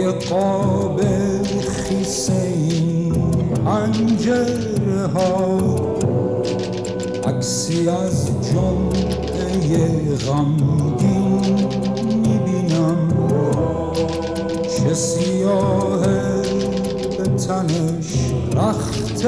قاب خیس این پنجره ها عکسی از جمعه غمگین میبینم چه سیاهه به تنش رخت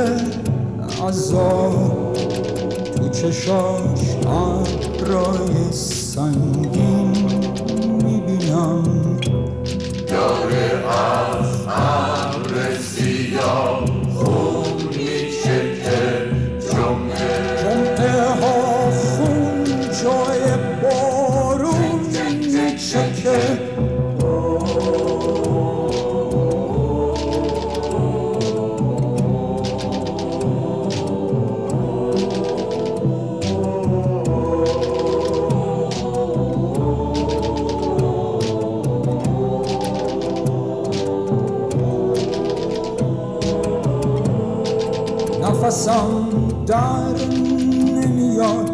عذاب تو چشاش ابرای سنگین میبینم داره از ابر سیاه خون میچکه جمعه ها خون جای بارون میچکه نفسم در نمیاد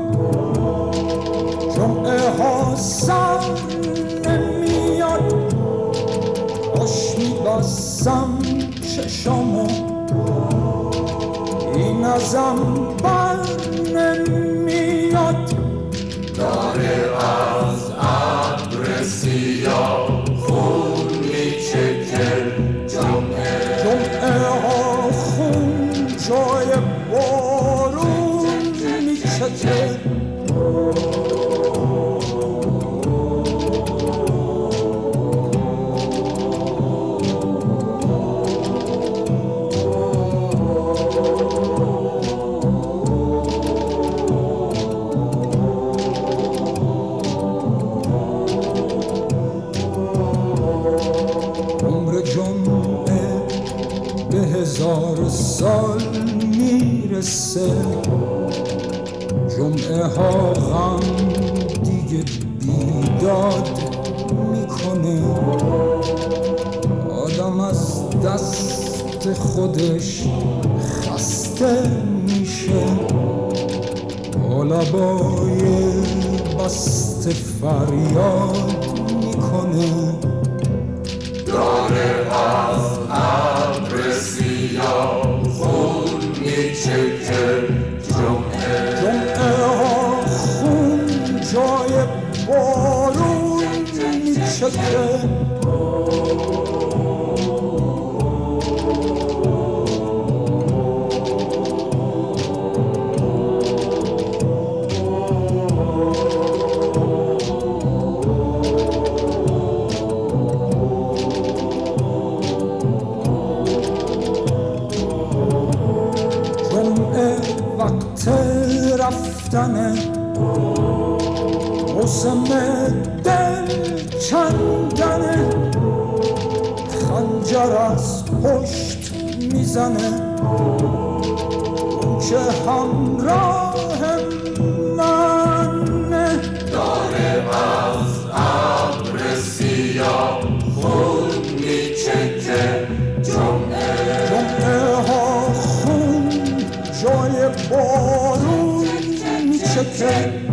جمعه ها سر نمیاد خوش میبستم چشامو این ازم بر نمیاد داره از ابر سیاه خون میچکه جمعه ها خون جای بارون میچکه عمر جمعه به 1000 سال میرسه جمعه ها غم دیگه بیداد میکنه آدم از دست خودش خسته میشه با لبای بسته فریاد میکنه داره از ابر سیاه خون میچکه جمعه ها خون جای بارون میچکه وقت رفتنه موسم دل کندنه خنجر از پشت میزنه اون که همراه منه داره از ابر سیاه خون میچکه جمعه ها خون جای بارون میچکه